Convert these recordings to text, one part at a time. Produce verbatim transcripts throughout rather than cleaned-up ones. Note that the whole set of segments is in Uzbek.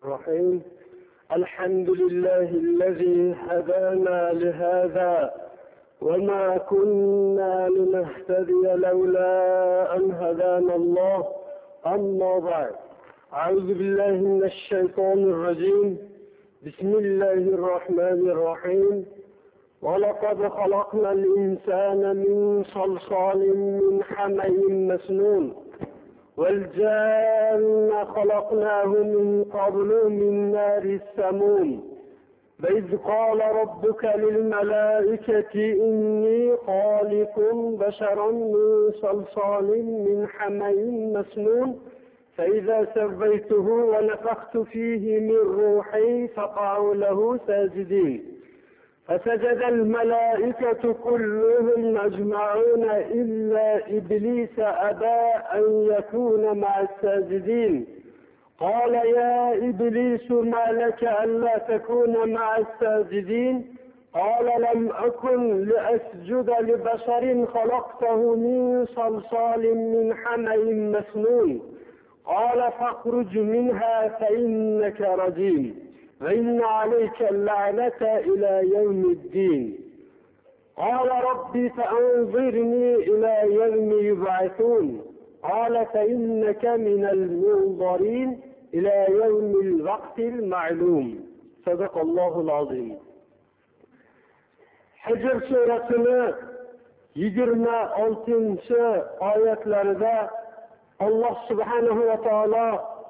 الرحيم. الحمد لله الذي هدانا لهذا وما كنا لنهتدي لولا أن هدانا الله. أما بعد، أعوذ بالله من الشيطان الرجيم. بسم الله الرحمن الرحيم. ولقد خلقنا الإنسان من صلصال من حمأ مسنون والجان خلقناه من قبل من نار السموم. وإذ قال ربك للملائكة إني خالق بشرا من صلصال من حمأ مسنون فإذا سويته ونفخت فيه من روحي فقعوا له ساجدين. فسجد الملائكة كلهم أجمعون إلا إبليس أبى أن يكون مع الساجدين. قال يا إبليس ما لك ألا تكون مع الساجدين؟ قال لم أكن لأسجد لبشر خلقته من صلصال من حمأ مسنون. قال فاخرج منها فإنك رجيم وإن عليك اللعنة إلى يوم الدين. قال ربي فأنظرني إلى يوم يبعثون. قال فإنك من المنظرين إلى يوم الوقت المعلوم. صدق الله العظيم. Hicr surasini yigirma oltinchi oyatlarida Alloh subhanahu va taolo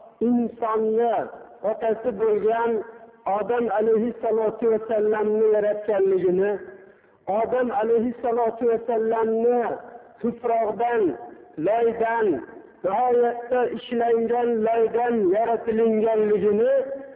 insonni otasi bo'lgan Odam alayhissalatu vassalamni yaratganligini, Odam alayhissalatu vassalamni tuproqdan, loydan, nihoyatda ishlangan loydan yaratilinganligini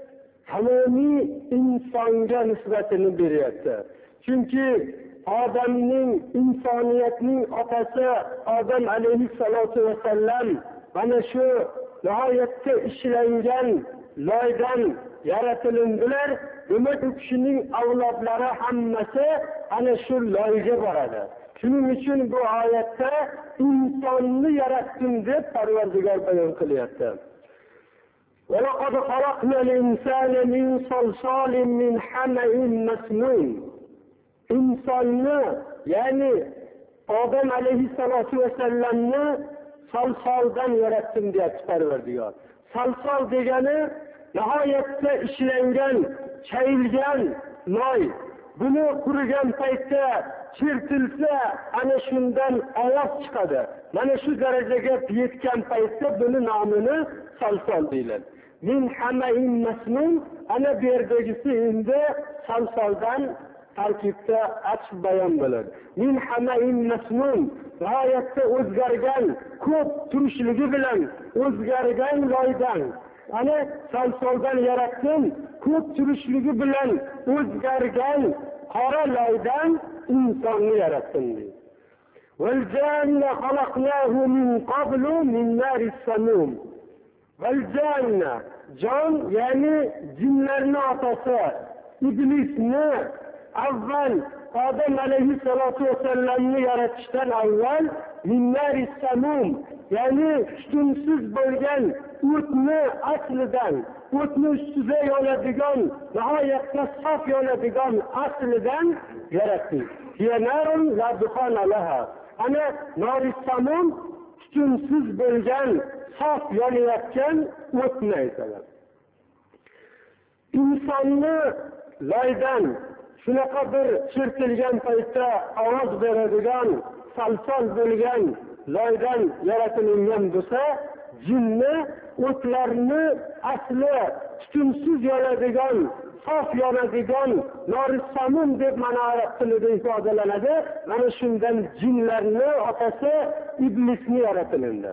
tamomiy insonga nisbatini beryapti. Chunki Odamning, insoniyatning otasi Odam alayhissalatu vassalam mana shu nihoyatda ishlangan loydan yaratilindilar. Demak, u kishining avlodlari hammasi ana shu loyga boradi. Shuning uchun bu oyatda insonni yaratdim deb Parvardigor bayon qilyapti. وَلَقَدْ خَلَقْنَا الْإِنسَانَ مِنْ صَلْصَالٍ مِنْ حَمَإٍ مَسْنُونٍ. İnsonni, ya'ni Odam alayhissalatu vassalamni salsoldan yaratdim deyapti Parvardigor. Salsol degani nihoyatda ishlangan, chayilgan loy. Buni qurigan paytda chertilsa, ana shundan ovoz chiqadi. Mana shu darajaga yetgan paytda buni nomini salsol deyiladi. Min hama'in masnun, ana bu yerdagisi endi salsoldan tarkibda açib bayon bo'ladi. Min hama'in masnun, nihoyatda o'zgargan, ko'p turishligi bilan o'zgargan loydan. Ana salsoldan yaratdim, ko'p turishligi bilan o'zgargan qora loydan insonni yaratdim deydi. Val janna xalaqnahu min qablu min naris samum. Val janna, jon ya'ni jinlarning otasi iblisni avval Odam alayhissalatu vassalamni yaratishdan avval min naris samum, ya'ni tutunsiz bo'lgan o'tni aslidan, o'tni ustida yonadigan, nihoyatda sof yonadigan aslidan yaratdi. Yanarun la dukhana laha. Ana naris samum tutunsiz bo'lgan, sof yonayotgan o'tni aytadi. Insonni loydan shunaqa bir chertilgan paytda ovoz beradigan, salsol bo'lgan loydan yaratilgan bo'lsa, jinni o'tlarni asli tutunsiz yonadigan, sof yonadigan norisamun deb mana arab tilida ifodalanadi. Mana shundan jinlarni otasi iblisni yaratildi.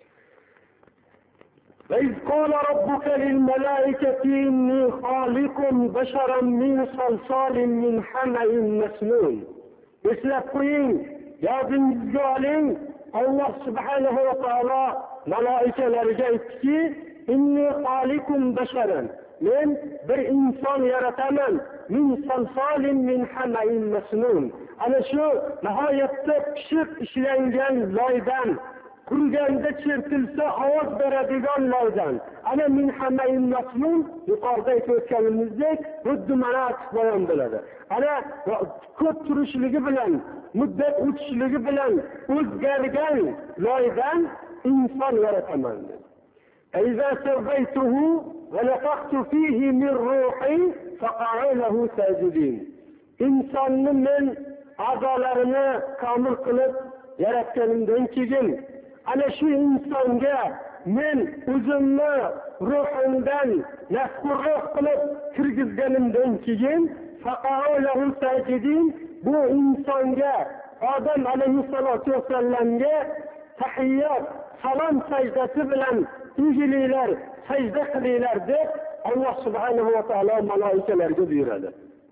وَإِذْ قَالَ رَبُّكَ لِلْمَلَائِكَةِ إِنِّي خَالِقٌ بَشَرًا مِنْ صَلْصَالٍ مِنْ حَمَإٍ مَسْنُونٍ. Eslab qo'ying, yodingizga oling, Alloh subhanahu va taolo malaikalarga aytdiki, inni xoliqun basharan, men bir inson yarataman, min salsolin min hama'in masnun. Ana shu nihoyatda pishib ishlangan loydan, qurganda chertilsa ovoz beradigan loydan. Ana min hamayin masnun yuqorida aytib o'tganimizdek, xuddi mana bayon bo'ladi. Ana ko'p turishligi bilan, muddat o'tishligi bilan o'zgargan loydan inson yarataman dedi. "Iza sawaytuhu va nafakhtu fihi min ruhi faqa'u lahu sajidin." Insonni men a'zolarini kamil qilib yaratganimdan keyin ana shu insonga men o'zimni ruhimdan nafxurroq qilib kirgizganimdan keyin faqa'u lahu sajidin, bu insonga Odam alayhissalatu vassalamga tahiyyat, salom sajdasi bilan egilinglar, sajda qilinglar deb Alloh subhanahu va taolo malaikalarga buyuradi.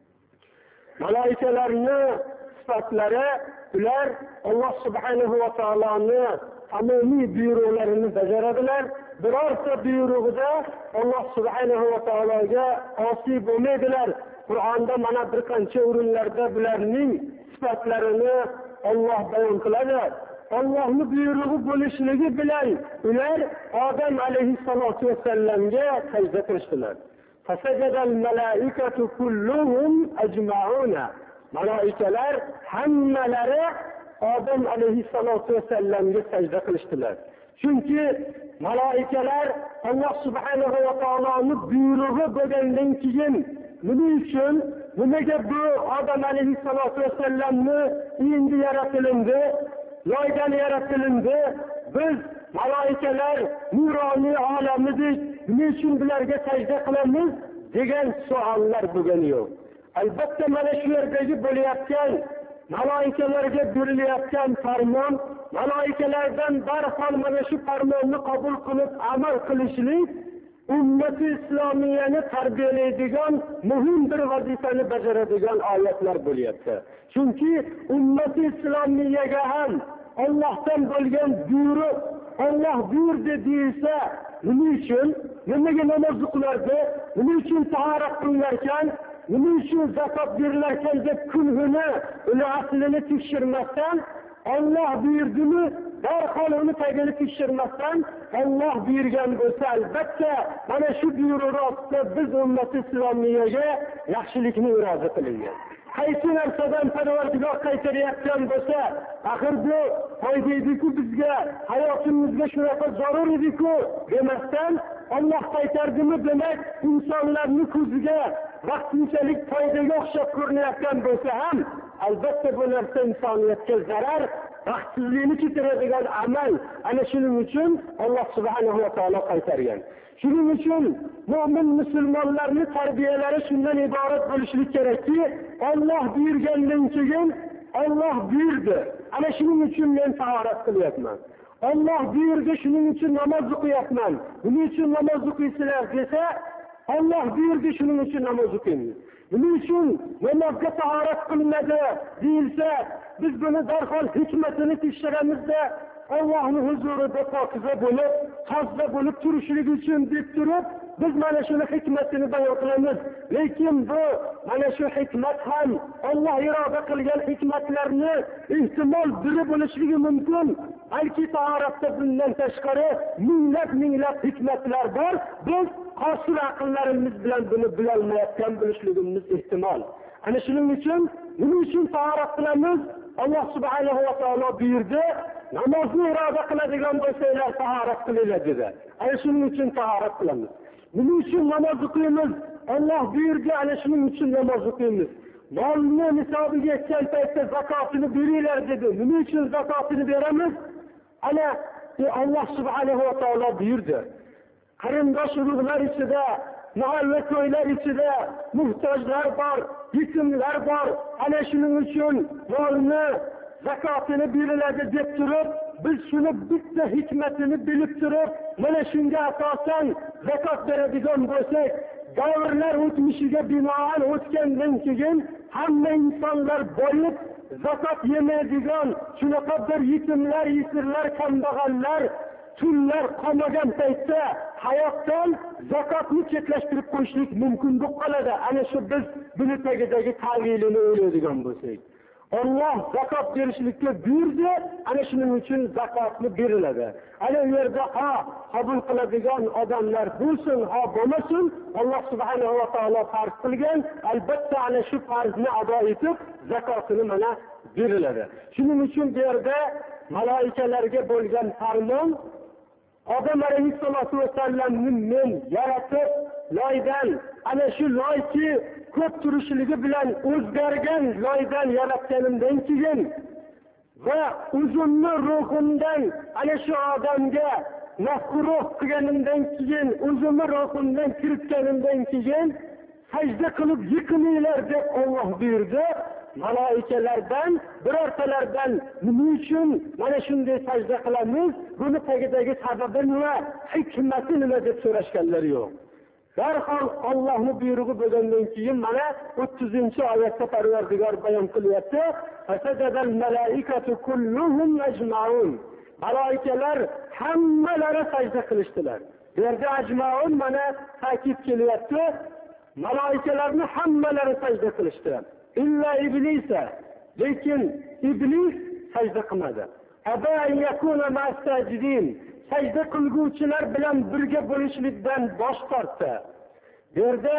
Malaikalarni sifatlari ular Alloh subhanahu va taoloning tamomiy buyruqlarini bajaradilar. Birorta buyrug'ida Alloh subhanahu va taologa osiy bo'lmaydilar. Qur'onda mana bir qancha o'rinlarda bularning sifatlarini Alloh bayon qiladi. Allohning buyrug'i bo'lishligi bilan ular Odam alayhissalatu vassalamga sajda qilishdilar. Fasajadal malaikatu kulluhum ajma'una. Malaikalar hammalari Odam alayhissalatu vassalamga sajda qilishdilar. Chunki malaikalar Alloh subhanahu va taoloning buyrug'i bo'lgandan keyin nima uchun, nimaga bu Odam alayhissalatu vassalamni endi yaratilindi, loydan yaratilindi, biz malaikalar nuroniy olamidik, nima uchun bularga sajda qilamiz degan savollar bo'lgan yo'q. Albatta mana shu yerdagi bo'layotgan malaikalarga berilayotgan farmon, malaikalardan darhol mana shu farmonni qabul qilib amal qilishlik ummati islomiyani tarbiyalaydigan muhim bir vazifani bajaradigan oyatlar bo'lyapti. Chunki ummati islomiyaga ham Allohdan bo'lgan buyruq, Alloh buyurdi deyilsa, nima uchun, nimaga namoz o'qilardi, nima uchun tahorat qilarkan, nima uchun zakot berilarkan deb kunhuni, uni aslini tekshirmasdan, Alloh buyurdimi, darhol uni tagini tekshirmasdan Alloh buyurgan bo'lsa, albatta mana shu buyruq ostida biz ummati islomiyaga yaxshilikni iroda qilingan. Qaysi narsadan Parvardigor qaytarayotgan bo'lsa, axir bu foydaydi-ku bizga, hayotimizga shunaqa zarur edi-ku demasdan Alloh qaytardimi demak, insonlarning ko'ziga vaqtinchalik foydaga o'xshab ko'rinayotgan bo'lsa ham, albatta bu narsa insoniyatga zarar, baxtsizlikni keltiradigan amal. Ana shuning uchun Alloh subhanahu va taolo qaytargan. Shuning uchun mu'min musulmonlarning tarbiyalari shundan iborat bo'lishi kerakki, Alloh buyurgandan keyin Alloh buyurdi. Ana shuning uchun men tahorat qilyapman. Alloh buyurdi, shuning uchun namoz o'qiyapman. Buning uchun namoz o'qiysizlar desa, Alloh buyurdi, shuning uchun namoz o'qiymiz. Buning uchun namozga tahorat qilinadi deyilsa, biz buni darhol hikmatini tekshiramizda, Allohning huzurida pokiza bo'lib, toza bo'lib turishlik uchun deb turib, biz mana shuni hikmatini bayon qilamiz. Lekin bu mana shu hikmat ham Alloh iroda qilgan hikmatlarni ehtimol biri bo'lishligi mumkin. Balki tahoratda bundan tashqari minglab minglab hikmatlar bor. Biz qosir aqllarimiz bilan buni bilolmayotgan bo'lishligimiz ehtimol. Ana shuning uchun nima uchun tahorat qilamiz? Alloh subhanahu va taolo buyurdi, namozni iroda qiladigan bo'lsanglar tahorat qilinglar dedi. Ana shuning uchun tahorat qilamiz. Nima uchun namoz o'qiymiz? Alloh buyurdi, ana shuning uchun namoz o'qiymiz. Molni nisobiga yetgan paytda zakotini beringlar dedi. Nima uchun zakotini beramiz? Ana Alloh subhanahu va taolo buyurdi. Qarindosh urug'lar ichida, mahalla ko'ylar ichida muhtojlar bor, yetimlar bor. Ana shuning uchun molni zakotini beriladi deb turib, biz shuni bitta hikmatini bilib turib, mana shunga asosan zakot beradigan bo'lsak, davrlar o'tmishiga binoan o'tgandan keyin hamma insonlar boyib zakot yemaydigan, shunaqa bir yetimlar, yesirlar, kambag'allar, tunlar qolmagan paytda hayotdan zakotni chetlashtirib qo'yishlik mumkin bo'lib qoladi. Ana shu biz buni tagidagi ta'vilini o'ylaydigan bo'lsak. Alloh zakot berishlikka buyurdi, ana shuning uchun zakotni beriladi. Ana u yerda ha qabul qiladigan odamlar bo'lsin, ha bo'lmasin, Alloh subhanahu va taolo farz qilgan, albatta ana shu farzni ado etib, zakotini mana beriladi. Shuning uchun bu yerda malaikalarga bo'lgan farmon Odam alayhissalatu vasallamni men yaratib, loydan, ana shu loyki ko'p turishligi bilan o'zgargan loydan yaratganimdan keyin va o'zimni ruhimdan ana shu odamga nafruh qilganimdan keyin, o'zimni ruhimdan kiritganimdan keyin sajda qilib yiqilinglar deb Alloh buyurdi. Malaikalardan birortalardan nima uchun mana shunday sajda qilamiz, buni tagidagi sababi nima, hikmati nima deb so'rashganlar yo'q. Darhol Allohning buyrug'i bo'lgandan keyin mana o'ttizinchi oyatda Parvardigor bayon qilyapti: "Fasajadal malaikatu kulluhum ajma'un." Malaikalar hammalari sajda qilishdilar. Bu yerda ajma'un mana ta'kid kelyapti. Malaikalarni hammalari sajda qilishdilar. İlla iblisa, lekin iblis sajda qilmadi. Aba an yakuna ma'as-sajidin, sajda qilguvchilar bilan birga bo'lishlikdan bosh tortdi. Bu yerda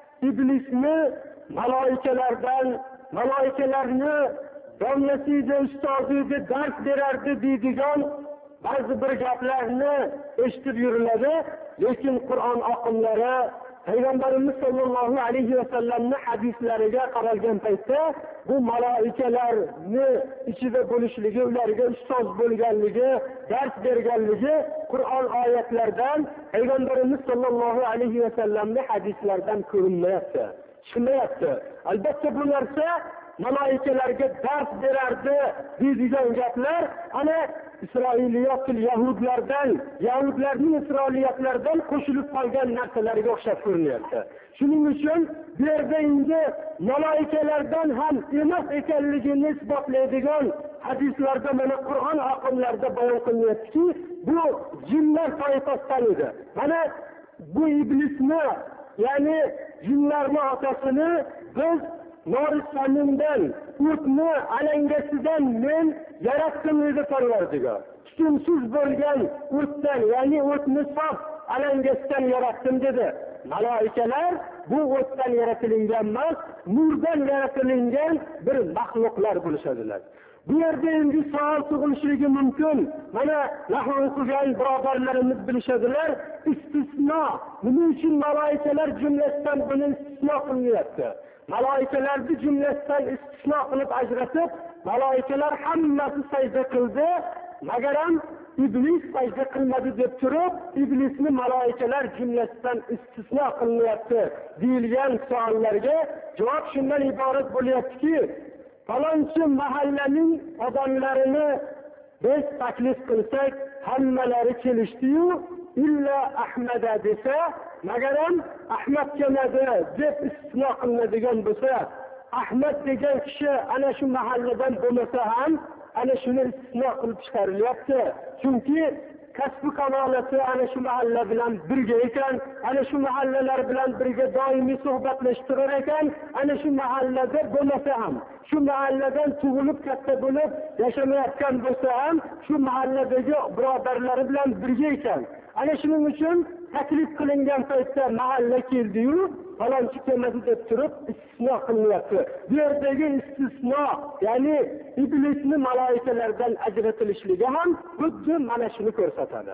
iblisni malaikalardan, malaikalarni domlasida, ustozida dars berardi deydigan ba'zi bir gaplarni eshitib yuriladi, lekin Qur'on oqimlari Peygamberimiz sallallohu alayhi va sallamning hadislariga qaralgan paytda bu malaikalarni ichida bo'lishligi, ularga ustoz bo'lganligi, dars berganligi Qur'on oyatlaridan, Peygamberimiz sallallohu alayhi va sallamning hadislaridan ko'rinmayapti, chiqmayapti. Albatta bu narsa malaikalarga dars berardi deydigan gaplar ana İsrailiyatül Yahudlardan, Yahudlarning İsrailiyatlaridan qo'shilib qolgan narsalarga o'xshab ko'rinyapti. Shuning uchun bu yerda endi malaikalardan ham emas ekanligini isbotlaydigan hadislarda mana Qur'on oqimlarida bayon qilinyaptiki, bu jinlar toifasidan edi. Mana bu iblisni, ya'ni jinlarning otasini biz Norisamindan, o'tni alangasidan men yaratdim dedi Parvardigor. Tutumsiz bo'lgan o'tdan, ya'ni o'tni sof alangasidan yaratdim dedi. Malaikalar bu o'tdan yaratilgan emas, nurdan yaratilgan bir maxluqlar bo'lishadilar. Bu yerda endi savol tug'ilishligi mumkin. Mana nahv o'qigan birodarlarimiz bilishadilar, istisno. Nima uchun malaikalar jumlasidan buni istisno qilyapti? Malaikalarni jumlasidan istisno qilib ajratib, malaikalar hammasi sajda qildi, magaram iblis sajda qilmadi deb turib, iblisni malaikalar jumlasidan istisno qilyapti deyilgan savollarga javob shundan iborat bo'lyaptiki, falonchi mahallaning odamlarini biz taklif qilsak, hammalari kelishdi-yu, illa Ahmada desa, magaram Ahmad keladi deb istisno qilinadigan bo'lsa, Ahmad degan kishi ana shu mahalladan bo'lmasa ham ana shuni istisno qilib chiqarilyapti. Chunki kasb kamolati ana shu mahalla bilan birga ekan, ana shu mahallalar bilan birga doimiy suhbatlashtirar ekan, ana shu mahallada bo'lmasa ham, shu mahalladan tug'ilib katta bo'lib yashamayotgan bo'lsa ham, shu mahalladagi birodarlari bilan birga ekan. Ana shuning uchun taklif qilingan paytda mahalla keldi-yu, falonchi kelmadi deb turib istisno qilinyapti. Bu yerdagi istisno, ya'ni iblisni malaikalardan ajratilishligi ham xuddi mana shuni ko'rsatadi.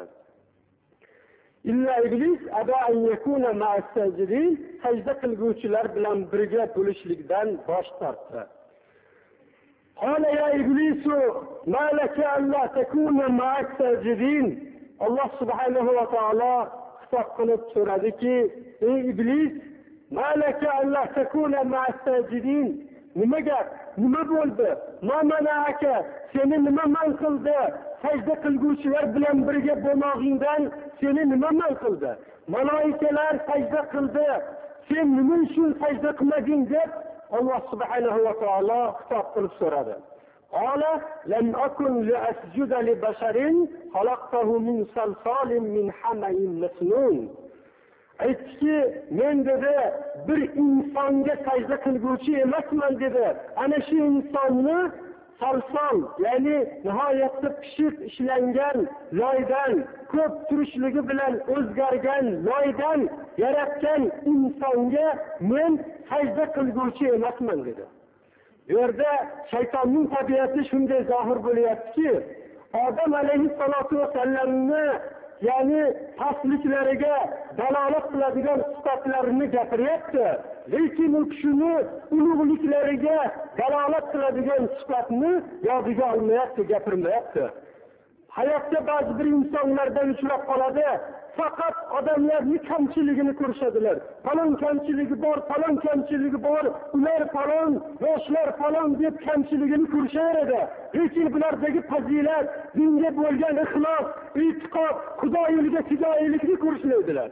Illa iblis aba an yakuna ma'as-sajidin, sajda qilguvchilar bilan birga bo'lishlikdan bosh tortdi. Qala ya iblisu ma laka alla takuna ma'as-sajidin. Allah subhanahu va taolo xitob qilib so'radiki, ey iblis, ma laka alla takuna ma'as-sajidin. Nimaga? Nima bo'ldi? Ma mana'aka? Seni nima man qildi? Sajda qilguvchilar bilan birga bo'lmog'ingdan seni nima man qildi? Malaikalar sajda qildi. Sen nima uchun sajda qilmading deb Alloh subhanahu va taolo xitob qilib so'radi. Qala lam akun li'asjuda li basharin khalaqtahu min salsalin min hama'in masnun. aytdiki, men dedi, bir insonga sajda qilguvchi emasman dedi. Ana shu insonni salsal, ya'ni nihoyatda pishiq ishlangan loydan, ko'p turishligi bilan o'zgargan loydan yaratgan insonga men sajda qilguvchi emasman dedi. Bu yerda shaytonning tabiati shunday zohir bo'lyaptiki, Odam alayhissalatu vasallamni ya'ni pastliklariga dalolat qiladigan sifatlarini gapiryapti. Lekin u kishini ulug'liklariga dalolat qiladigan sifatni yodiga olmayapti, gapirmayapti. Hayotda ba'zi bir insonlardan uchrab qoladi, faqat odamlarning kamchiligini ko'rishadilar. Falon kamchiligi bor, falon kamchiligi bor, ular falon, yoshlar falon deb kamchiligini ko'rishaveradi. Lekin bulardagi fazilat, dinga bo'lgan ixlos, e'tiqod, Xudo yo'liga fidoyilikni ko'rishmaydilar.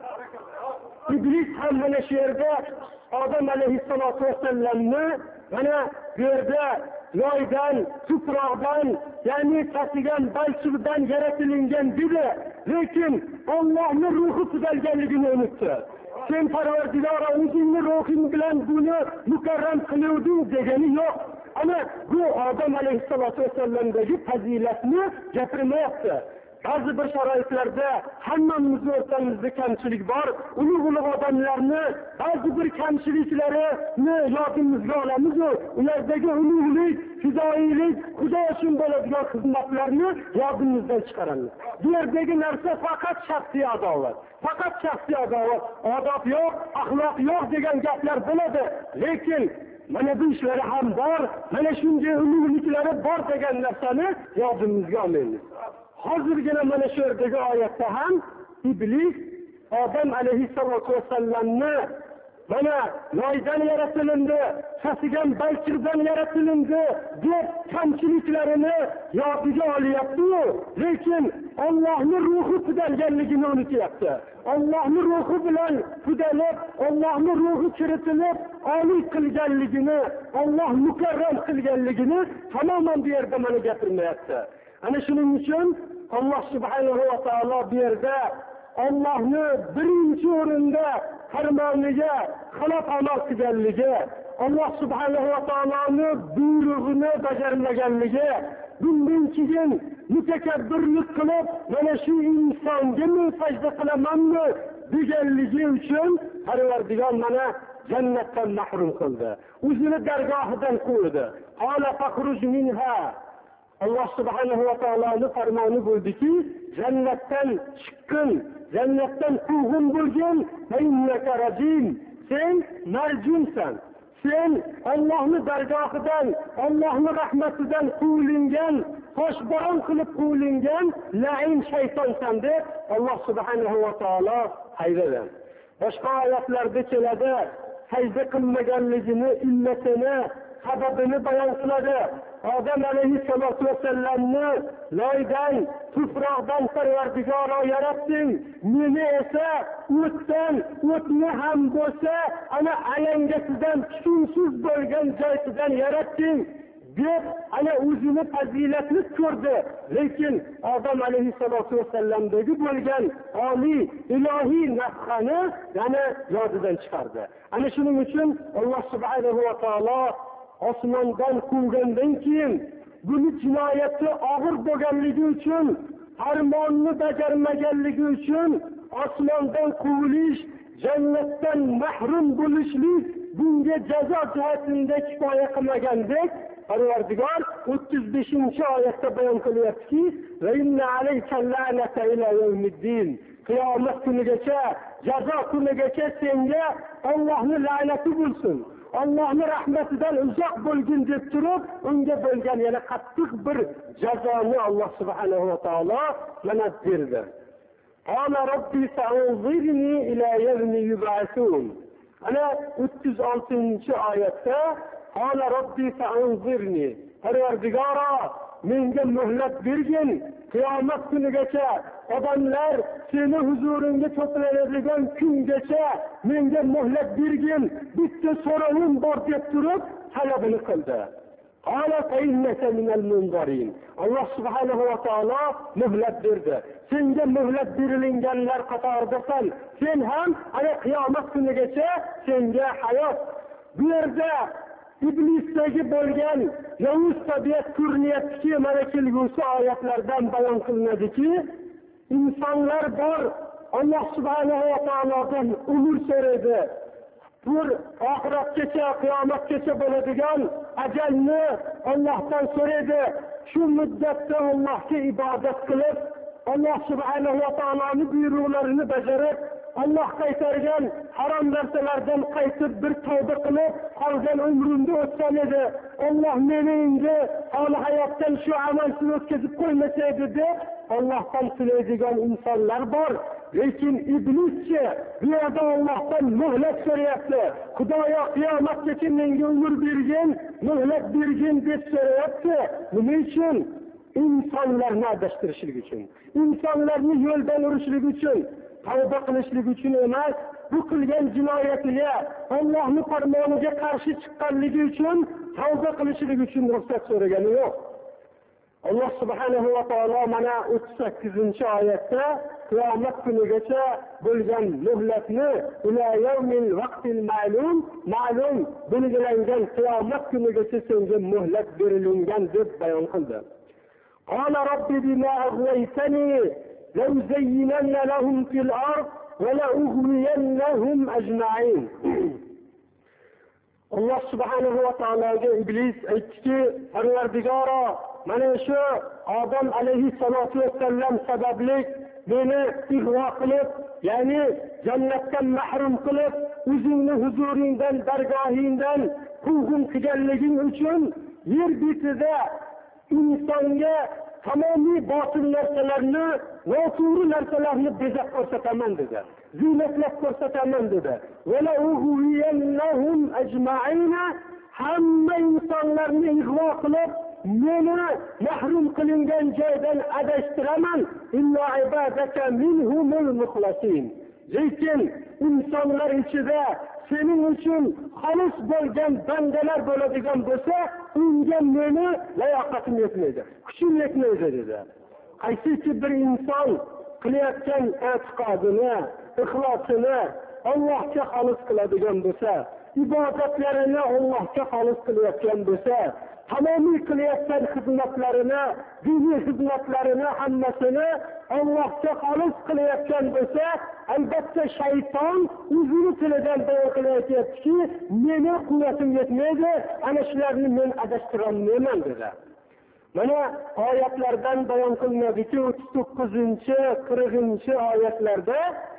Iblis ham mana shu yerda Odam alayhissalatu vasallamni mana bu yerda loydan, tuproqdan, ya'ni tasigan balchiqdan yaratilingan dedi. Lekin Allohning ruhi tuzalganligini unutdi. Sen Parvardigor o'zingni ruhing bilan buni mukarram qiluvding degani yo'q. Ana bu Odam alayhissalatu vasallamdagi fazilatni gapirmayapti. Ba'zi bir sharoitlarda hammamizning o'rtamizda kamchilik bor. Ulug'-ulug' odamlarni ba'zi bir kamchiliklarini yodimizga olamiz. Ulardagi ulug'lik, fidoyilik, Xudo uchun bo'ladigan xizmatlarni yodimizdan chiqaramiz. Bu yerdagi narsa faqat shaxsiy adovat. Faqat shaxsiy adovat. Odob yo'q, axloq yo'q degan gaplar bo'ladi. Lekin mana bu ishlari ham bor, mana shunday ulug'liklari bor degan narsani yodimizga olmaymiz. Hozirgina mana shu yerdagi oyatda ham Iblis Odam alayhissalatu vasallamni mana loydan yaratilindi, tasigan balchiqdan yaratilindi deb kamchiliklarini yodiga olyapti. Lekin Allohning ruhi pudalganligini unutyapti. Allohning ruhi bilan pudalib, Allohning ruhi kiritilib, oliy qilganligini, Alloh mukarram qilganligini tamoman bu yerda mana gapirmayapti. Ana shuning uchun Alloh subhanahu va taolo bu yerda Allohni birinchi o'rinda farmoniga xilof amal qilganligi, Alloh subhanahu va taoloning buyrug'ini bajarmaganligi, bundan keyin mutakabbirlik qilib, mana shu insonga men sajda qilamanmi deganligi uchun Parvardigor mana jannatdan mahrum qildi. O'zini dargohidan qo'ydi. Qala fakhruj minha. Alloh subhanahu va taoloning farmoni bo'ldiki, jannatdan chiqqin, jannatdan quvg'in bo'lgan, innaka rajim, sen marjumsan. Sen Allohning dargohidan, Allohning rahmatidan quvilingan, toshbo'ron qilib quvilingan la'in shaytonsan deb Alloh subhanahu va taolo haydadi. Boshqa oyatlarda keladi, sajda qilmaganligini, illatini, sababini bayon qiladi. Odam alayhissalatu vasallamni loydan, tuproqdan Parvardigor yaratding, meni esa o'tdan, o'tni ham bo'lsa, ana alangasidan tushunsiz bo'lgan joydan yaratding deb ana o'zini fazilatni ko'rdi. Lekin Odam alayhissalatu vasallamdagi bo'lgan oliy ilohiy nafxani yana yodidan chiqardi. Ana shuning uchun Alloh subhanahu va taolo osmondan quvgandan keyin buni jinoyati og'ir bo'lganligi uchun, farmonni bajarmaganligi uchun osmondan quvilish, jannatdan mahrum bo'lishlik bunga jazo jihatida kifoya qilmagandek, Parvardigor o'ttiz beshinchi oyatda bayon qilyaptiki, va inna alayka la'nata ila yawmiddin. Qiyomat kunigacha, jazo kunigacha senga Allohning la'nati bo'lsin. Allohning rahmatidan uzoq bo'lgin deb turib, unga bo'lgan yana qattiq bir jazoni Alloh subhanahu va taolo mana berdi. Qala robbi fa'anzirni ila yawmi yub'asun. Ana o'ttiz oltinchi oyatda qala robbi fa'anzirni, Parvardigoro menga muhlat bergin, qiyomat kunigacha, odamlar seni huzuringga to'planadigan kungacha menga muhlat bergin, bitta so'rovim bor deb turib talabini qildi. Qala fa innaka minal munzarin. Alloh subhanahu va taolo muhlat berdi. Senga muhlat berilganlar qatoridasan. Sen ham ana qiyomat kunigacha senga hayot. Bu yerda iblisdagi bo'lgan yovuz tabiat ko'rinyaptiki, mana kelgusi oyatlardan bayon qilinadiki, insonlar bor. Alloh subhanahu va taolodan umr so'raydi. Bir oxiratgacha, qiyomatgacha bo'ladigan ajalni Allohdan so'raydi. Shu muddatda Allohga ibodat qilib, Alloh subhanahu va taoloning buyruqlarini bajarib, Alloh qaytargan harom narsalardan qaytib bir tavba qilib, qolgan umrimni o'tsam edi. Alloh meni endi hali hayotdan shu amalni o'tkazib qo'ymasaydi deb Allohdan tilaydigan insonlar bor. Lekin iblischi bu yerda Allohdan muhlat so'rayapti. Xudoyo qiyomatgacha menga umr bergin, muhlat bergin deb so'rayapti. Nima uchun? İnsanlarni adashtirishlik uchun, insonlarni yo'ldan urishlik uchun, tavba qilishlik uchun emas, bu qilgan jinoyatiga, Allohning farmoniga qarshi chiqqanligi uchun tavba qilishlik uchun ruxsat so'ragani yo'q. Alloh subhanahu va taolo mana o'ttiz sakkizinchi oyatda qiyomat kunigacha bo'lgan muhlatni ila yawmil vaqtil ma'lum, ma'lum belgilangan qiyomat kunigacha senga muhlat berilgan deb bayon qildi. قال رب بما أغويتني لأزينن لهم في الأرض ولأغوينهم أجمعين. Allah subhanahu wa ta'alaga iblis aytdiki, Parvardigoro, mana shu Odam alayhissalatu vassallam sababli meni ig'vo qilib, ya'ni jannatdan mahrum qilib, o'zingni huzuringdan, dargohingdan quvg'in qilganliging uchun yer betida insonga tamomiy botil narsalarni, noto'g'ri narsalarni bezab ko'rsataman dedi. Ziynatlab ko'rsataman dedi. Wala ughwiyannahum ajma'ina, hamma insonlarni ig'vo qilib, meni mahrum qilingan joydan adashtiraman. Illa ibadaka minhumul mukhlasin. Lekin insonlar ichida sening uchun xolis bo'lgan bandalar bo'ladigan bo'lsa, unga meni layoqatim yetmaydi, kuchim yetmaydi dedi. Qaysiki bir inson qilayotgan e'tiqodini, ixlosini Allohga xolis qiladigan bo'lsa, ibodatlarini Allohga xolis qilayotgan bo'lsa, tamomiy qilayotgan xizmatlarini, diniy xizmatlarini hammasini Allohga xolis qilayotgan bo'lsa, albatta shayton o'zini tilidan bayon qilayotganki, meni quvvatim yetmaydi, ana shularni men adashtira olmayman dedi. Mana oyatlardan bayon qilinadiki, o'ttiz to'qqizinchi, qirqinchi oyatlarda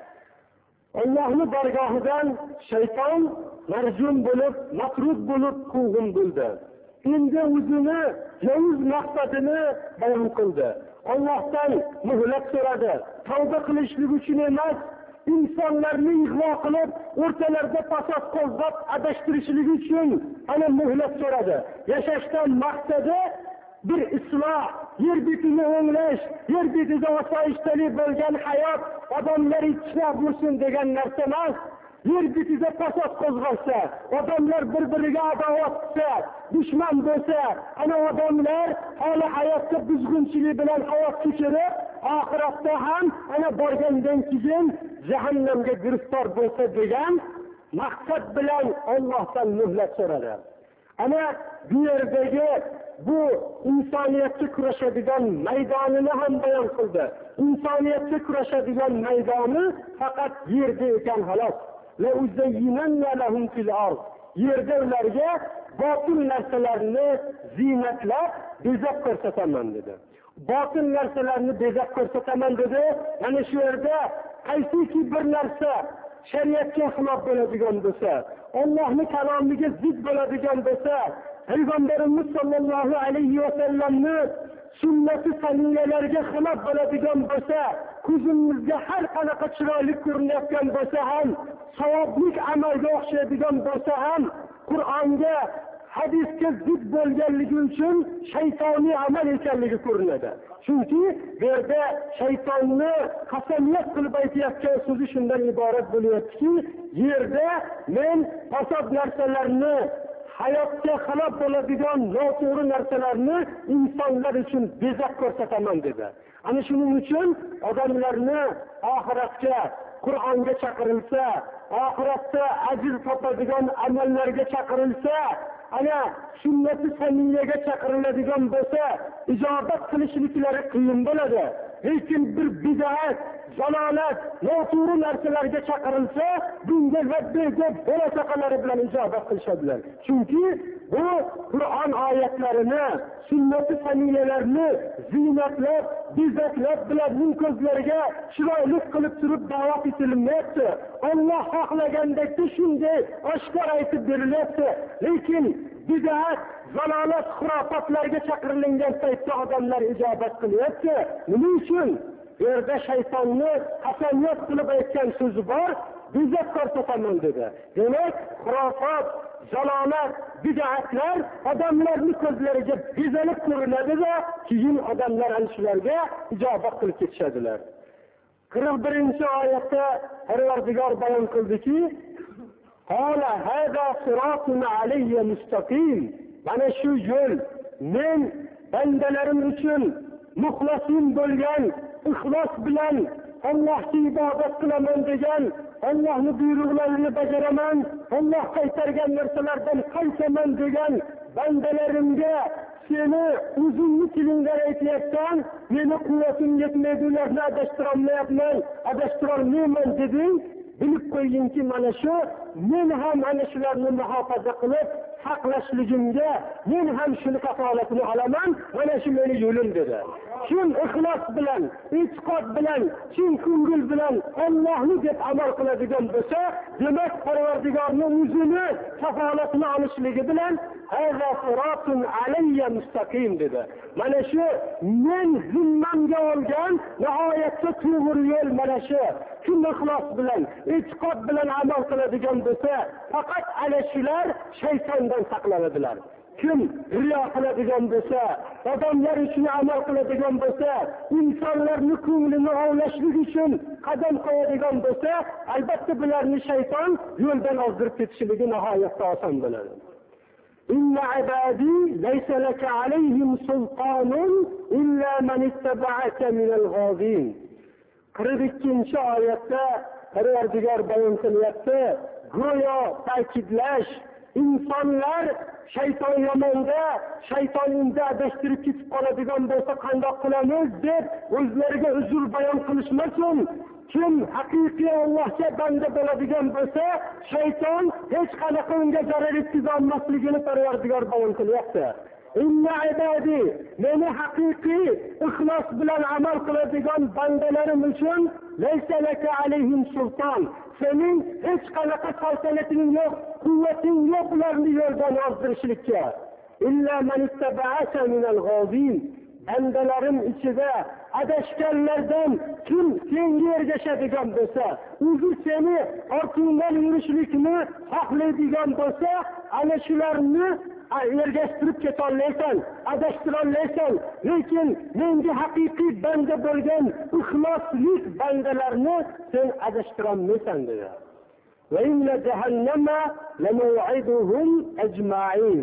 Allohning bargohidan shayton marjum bo'lib, matrud bo'lib quvg'in bo'ldi. Endi o'zini yovuz maqsadini bayon qildi. Allohdan muhlat so'radi. Tavba qilishlik uchun emas, insonlarni ig'vo qilib, o'rtalarida fasod qo'zg'ab adashtirishlik uchun ana muhlat so'radi. Yashashdan maqsadi bir isloh, yer betini o'nglash, yer betida osoyishtalik bo'lgan hayot, odamlar ichida bo'lsin degan narsa emas. Yer betida fasod qo'zg'alsa, odamlar bir-biriga adovat qilsa, dushman bo'lsa, ana odamlar hali hayotda buzg'unchilik bilan hayot kechirib, oxiratda ham ana borgandan keyin jahannamga giriftor bo'lsa degan maqsad bilan Allohdan muhlat so'radi. Ana bu yerdagi bu insoniyatga kurashadigan maydonini ham bayon qildi. Insoniyatga kurashadigan maydoni faqat yerda ekan xolos. La uzayyinanna lahum fil ard. Yerda ularga botil narsalarni ziynatlab bezab ko'rsataman dedi. Botil narsalarni bezab ko'rsataman dedi. Mana shu yerda qaysiki bir narsa shariatga xilof bo'ladigan bo'lsa, Allohning kalomiga zid bo'ladigan bo'lsa, Payg'ambarimiz sollallohu alayhi va sallamni sunnati saniyalariga xilof bo'ladigan bo'lsa, ko'zimizga har qanaqa chiroyli ko'rinayotgan bo'lsa ham, savoblik amalga o'xshaydigan bo'lsa ham, Qur'onga, hadisga zid bo'lganligi uchun shaytoniy amal ekanligi ko'rinadi. Chunki bu yerda shaytonni qasamiyat qilib aytayotgan so'zi shundan iborat bo'lyaptiki, yerda men fasod narsalarni hayotga xalal bo'ladigan noto'g'ri narsalarni insonlar uchun bezak ko'rsataman dedi. Ana shuning uchun odamlarni oxiratga, Qur'onga chaqirilsa, oxiratda ajr topadigan amallarga chaqirilsa, ana sunnati samiyaga chaqiriladigan bo'lsa, ijobat qilishliklari qiyin bo'ladi. Lekin bir bid'at, zalolat, noto'g'ri narsalarga chaqirilsa, bunga labbayga bola chaqalari bilan ijobat qilishadilar. Chunki bu Qur'on oyatlarini, sunnati samiyalarni ziynatlab, bezaklab bularning ko'zlariga chiroyli qilib turib da'vat etilmayapti. Alloh xohlagandek shunday oshkor aytib berilyapti. Lekin bid'at, zalolat, xurofotlarga chaqirilgan paytda odamlar ijobat qilyapti. Nima uchun? Bu yerda shaytonni qasamyod qilib aytgan so'zi bor, bezak ko'rsataman dedi. Demak, xurofot, zalolat, bid'atlar odamlarning ko'zlariga bezalib ko'rinadi-da, keyin odamlar ana shularga ijobat qilib ketishadilar. qirq birinchi oyatda Parvardigor bayon qildiki, "Qala hada siratun alayya mustaqim." Mana shu yo'l men bandalarim uchun muxlasin bo'lgan, ixlos bilan Allohga ibodat qilaman degan, Allohning buyruqlarini bajaraman, Alloh qaytargan narsalardan qaytaman degan bandalarimga seni o'zingni tilingdan aytayotgan, meni quvvatim yetmaydi, ularni adashtira olmayapman, adashtira olmayman deding. Bilib qo'yingki, mana shu men ham ana shularni muhofaza qilib saqlashligimga men ham shuni kafolatini olaman, mana shu meni yo'lim dedi. Kim ixlos bilan, e'tiqod bilan, chin ko'ngil bilan Allohni deb amal qiladigan bo'lsa, demak Parvardigorning o'zini kafolatini olishligi bilan hada siratun alayya mustaqim dedi. Mana shu men zimmamga olgan nihoyatda to'g'ri yo'l mana shu. Kim ixlos bilan, e'tiqod bilan amal qiladigan bo'lsa, faqat ana shular shaytondan saqlanadilar. Kim riyo qiladigan bo'lsa, odamlar uchun amal qiladigan bo'lsa, insonlarning ko'nglini ovlashlik uchun qadam qo'yadigan bo'lsa, albatta bularni shayton yo'ldan ozdirib ketishligi nihoyatda oson bo'ladi. Inna ibadi laysa laka alayhim sultanun illa man ittaba'aka minal ghawin. qirq ikkinchi oyatda Parvardigor bayon qilyapti, go'yo ta'kidlash, insonlar shayton yomonda, shayton unda adashtirib ketib qoladigan bo'lsa qandoq qilamiz deb o'zlariga uzr bayon qilishmasin. Kim haqiqiy Allohga banda bo'ladigan bo'lsa, shayton hech qanaqa unga zarar yetkaza olmasligini Parvardigor bayon qilyapti. Inna ibadi, meni haqiqiy ixlos bilan amal qiladigan bandalarim uchun laysa laka alayhim sulton. Sening hech qanaqa saltanating yo'q, quvvating yo'q ularni yo'ldan ozdirishlikka. Illa man ittaba'aka minal ghawin. Bandalarim ichida adashganlardan kim senga ergashadigan bo'lsa, o'zi seni ortingdan yurishlikni xohlaydigan bo'lsa, ana shularni ergashtirib ketolmaysan, adashtira olmaysan. Lekin menga haqiqiy banda bo'lgan ixloslik bandalarni sen adashtira olmaysan dedi. Va inna jahannama lamaw'iduhum ajma'in.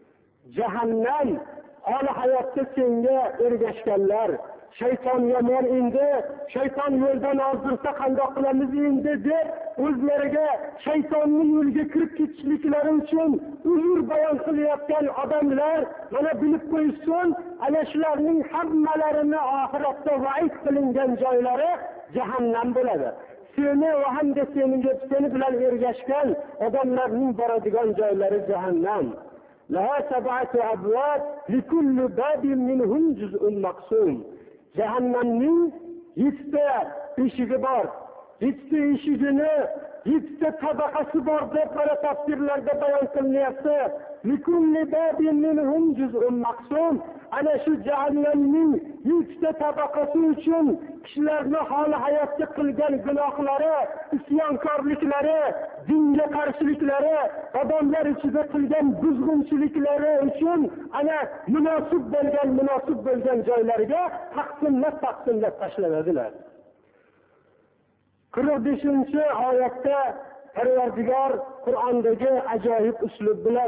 Jahannam hali hayotda senga ergashganlar, shayton yomon endi, shayton yo'ldan ozdirsa qandoq qilamiz endi deb o'zlariga shaytonning yo'liga kirib ketishliklari uchun uzr bayon qilayotgan odamlar mana bilib qo'yishsin, ana shularning hammalarini oxiratda va'id qilingan joylari jahannam bo'ladi. Seni va hamda senga seni bilan ergashgan odamlarning boradigan joylari jahannam. لها سبعة أبواب لكل باب منهم جزء مقسوم. Jahannamning yettita eshigi bor. Yettita eshigini yettita tabaqasi bor deb mana tafsirlarda bayon qilinyapti. Likulli babin minhum juz'un maqsum. Ana shu jahannamning yettita tabaqasi uchun kishilarning holi hayotda qilgan gunohlari, isyonkorliklari, dinga qarshiliklari, odamlar ichida qilgan buzg'unchiliklari uchun ana munosib bo'lgan, munosib bo'lgan joylariga taqsimlab taqsimlab tashlanadilar. qirq beshinchi oyatda Parvardigor Qur'ondagi ajoyib uslub bilan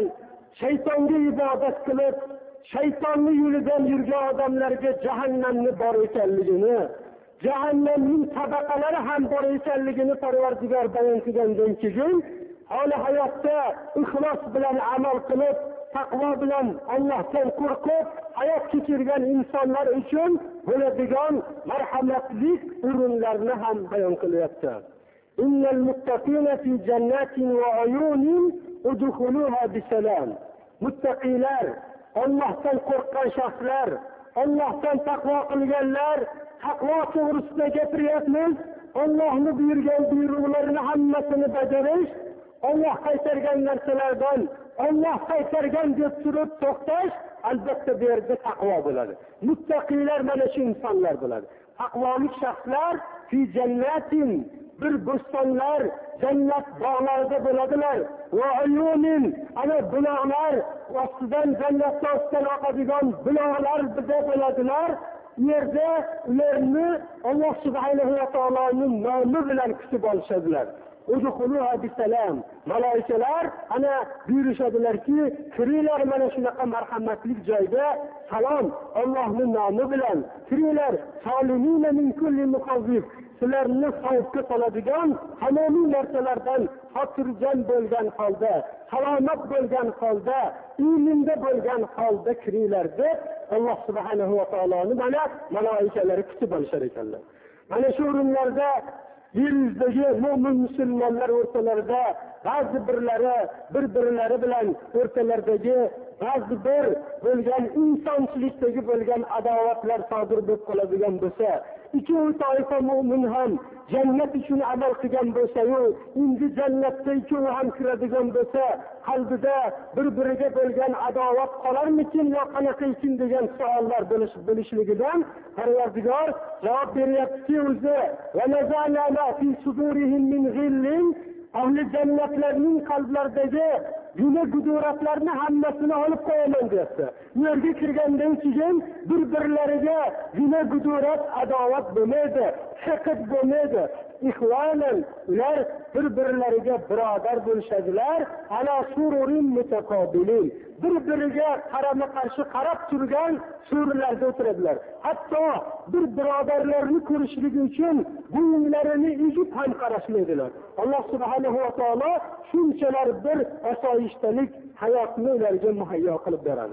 shaytonga ibodat qilib, shaytonning yo'lidan yurgan odamlarga jahannamni bor ekanligini, jahannamning tabaqalari ham bor ekanligini Parvardigor bayon qilgandan keyin, hali hayotda ixlos bilan amal qilib, taqvo bilan Allohdan qo'rqib hayot kechirgan insonlar uchun bo'ladigan marhamatlik o'rinlarini ham bayon qilyapti. Innal muttaqina fi jannatin va uyunin udkhuluha bisalam. Muttaqilar, Allohdan qo'rqqan shaxslar, Allohdan taqvo qilganlar, taqvo to'g'risida gapiryapmiz. Allohning buyurgan buyruqlarini hammasini bajarish, Alloh qaytargan narsalardan Alloh qaytargan deb turib to'xtash, albatta bu yerda taqvo bo'ladi. Muttaqilar mana shu insonlar bo'ladi. Taqvolik shaxslar fi jannatin, bir bo'stonlar, jannat bog'larida bo'ladilar. Va uyunin, ana buloqlar, ostidan jannatga ostidan oqadigan buloqlar bizda bo'ladilar. Yerda ularni Alloh subhanahu va taoloning nomi bilan kutib olishadilar. Udkhuluha bisalam. Malaikalar ana buyurishadilarki, kiringlar mana shunaqa marhamatlik joyga, salom Allohning nomi bilan kiringlar. Solimina min kulli muqazzib. Sizlarni xavfga soladigan hamomiy narsalardan xotirjam bo'lgan holda, salomat bo'lgan holda, iymonda bo'lgan holda kiringlar deb Alloh subhanahu va taoloni mana malaikalari kutib olishar ekanlar. Mana shu o'rinlarda yer yuzidagi mo'min musulmonlar o'rtalarida ba'zi birlari bir-birlari bilan o'rtalaridagi ba'zi bir bo'lgan insonchilikdagi bo'lgan adovatlar sodir bo'lib qoladigan bo'lsa, ikkovi toifa mo'min ham jannat uchun amal qilgan bo'lsa-yu, endi jannatga ikkovi ham kiradigan bo'lsa, qalbida bir-biriga bo'lgan adovat qolarmikin yo qanaqa ekan degan savollar bo'lishligidan Parvardigor javob beryapti o'zi. Va nazana ma fi sudurihim min ghillin, ahli jannatlarning qalblaridagi guna guduratlarni hammasini olib qo'yaman deyapti. Bu yerga kirgandan keyin bir-birlariga guna gudurat, adovat bo'lmaydi, hiqd bo'lmaydi. İhvanen, ular bir-birlariga birodar bo'lishadilar. Ala sururin mutaqabilin. Bir-biriga qarama qarshi qarab turgan surlarda o'tiradilar. Hatto bir birodarlarni ko'rishlik uchun bo'yinlarini egib ham qarashmaydilar. Alloh subhanahu va taolo shunchalar bir osoyishtalik hayotni ularga muhayyo qilib beradi.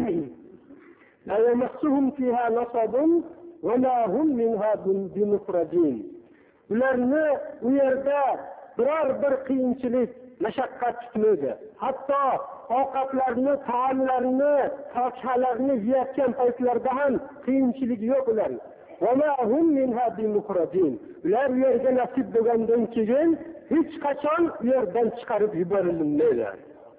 La yamassuhum fiha nasabun va la hum minha bimukhrajin. Ularni u yerda biror bir qiyinchilik, mashaqqat tutmaydi. Hatto ovqatlarni, taomlarni, fakihalarni yeyotgan paytlarda ham qiyinchilik yo'q ularga. Va ma hum minha bimukhrajin. Ular u yerga nasib bo'lgandan keyin hech qachon u yerdan chiqarib yuborilmaydi.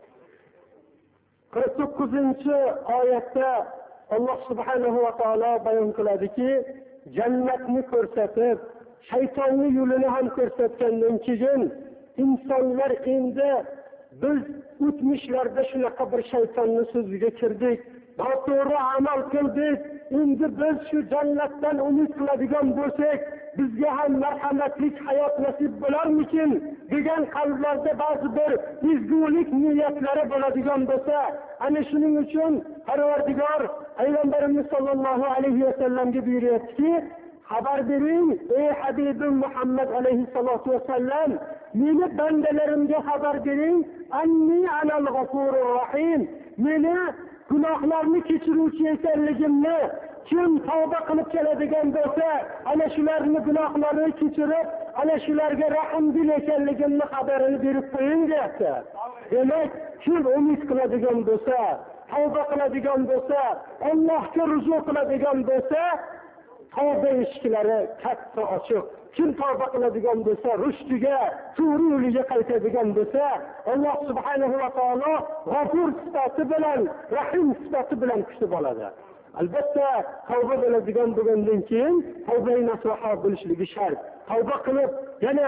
qirq to'qqizinchi oyatda Alloh subhanahu va taolo bayon qiladiki, jannatni ko'rsatib, shaytonning yo'lini ham ko'rsatgandan keyin insonlar endi biz o'tmishlarda shunaqa bir shaytonning so'ziga kirdik, noto'g'ri amal qildik, endi biz shu jannatdan umid qiladigan bo'lsak, bizga ham marhamatlik hayot nasib bo'larmikin degan qalblarda ba'zi bir ezgulik niyatlari bo'ladigan bo'lsa, ana shuning uchun Parvardigor Payg'ambarimiz sollallohu alayhi vasallamga buyuryaptiki, xabar bering ey Habibim Muhammad alayhissalatu vasallam, meni bandalarimga xabar bering, anni anal g'afurur rahim, meni gunohlarni kechiruvchi ekanligimni kim tavba qilib keladigan bo'lsa, ana shularni gunohlarini kechirib, ana shularga rahmdil ekanligimni xabarini berib qo'ying deyapti. Demak, kim umid qiladigan bo'lsa, tavba qiladigan bo'lsa, Allohga ruju qiladigan bo'lsa, tavba eshiklari katta ochiq. Kim tavba qiladigan bo'lsa, rushdiga, to'g'ri yo'liga qaytadigan bo'lsa, Alloh subhanahu va taolo g'afur sifati bilan, rahim sifati bilan kutib oladi. Albatta, tavba bo'ladigan bo'lgandan keyin tavba nasuha bo'lishligi shart. Tavba qilib, yana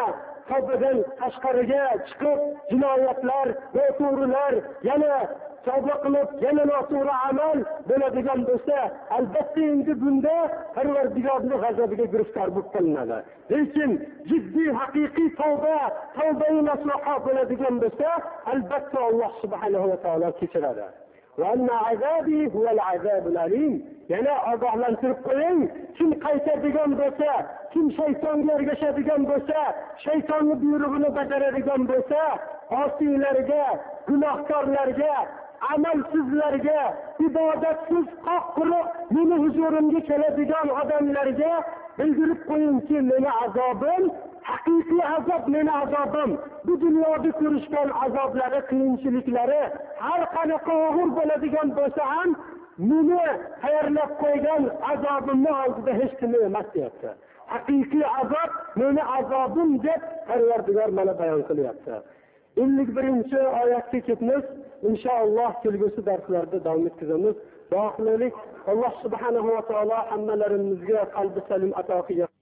tavbadan tashqariga chiqib jinoyatlar, noto'g'rilar, yana tavba qilib, yana noto'g'ri amal bo'ladigan bo'lsa, albatta endi bunda Parvardigorning g'azabiga giriftor bo'lib qolinadi. Lekin jiddiy haqiqiy tavba, tavba-i nasuha bo'ladigan bo'lsa, albatta Alloh subhanahu va taolo kechiradi. Va anna azabi huval azabul alim. Yana ogohlantirib qo'ying, kim qaytadigan bo'lsa, kim shaytonga ergashadigan bo'lsa, shaytonning buyrug'ini bajaradigan bo'lsa, osiylarga, gunohkorlarga, amalsizlarga, ibodatsiz qoq quruq meni huzurimga keladigan odamlarga bildirib qo'yingki, meni azobim haqiqiy azob, meni azobim bu dunyoda ko'rishgan azoblari, qiyinchiliklari har qanaqa og'ir bo'ladigan bo'lsa ham meni tayyorlab qo'ygan azobimni oldida hech nima emas deyapti. Haqiqiy azob meni azobim deb Parvardigor mana bayon qilyapti. ellik birinchi oyatga ketamiz. İnşallah kelgusi darslarda davom etkazamiz. Duo qilaylik. Alloh subhanahu va taolo hammalarimizga qalbi salim ato qilsin.